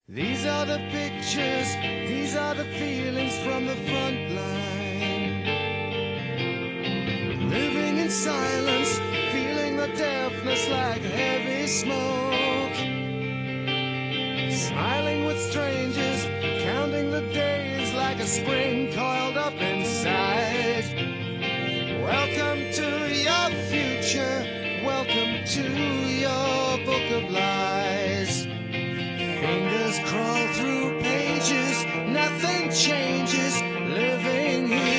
These are the pictures, these are the feelings from the front line. Living in silence, feeling the deafness like heavy smoke. Smiling with strangers, counting the days like a spring coiled up inside. Welcome to your future, welcome to your book of lies. Fingers crawl through pages, nothing changes, living here.